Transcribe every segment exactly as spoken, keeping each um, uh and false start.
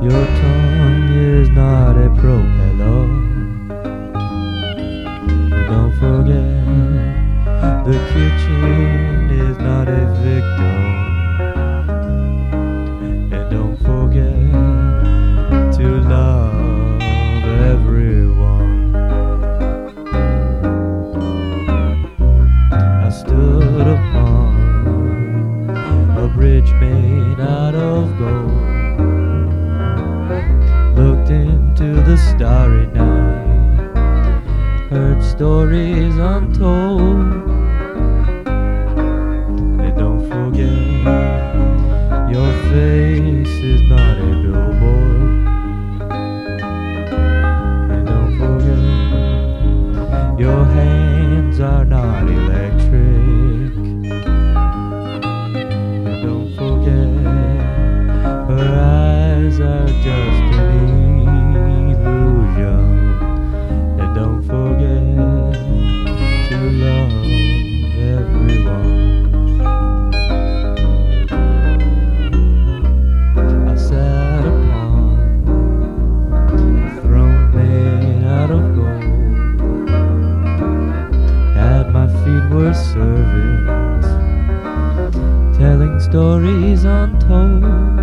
Your tongue is not a propeller. Don't forget, the kitchen is not a victim. And don't forget to love everyone. I stood upon a bridge made out of gold, looked into the starry night, heard stories untold. And don't forget, your face is not a billboard. And don't forget, your hands are not electric. And don't forget, her eyes are just an illusion. And don't forget to love everyone. I sat upon a throne made out of gold. At my feet were servants, telling stories untold.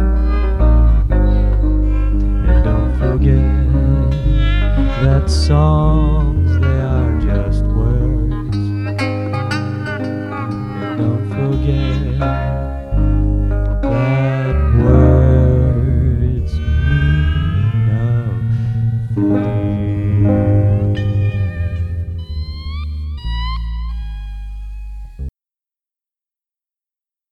And don't forget that songs, they are just words. And don't forget that words mean nothing.